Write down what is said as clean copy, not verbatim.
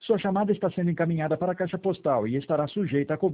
Sua chamada está sendo encaminhada para a caixa postal e estará sujeita a cobrança.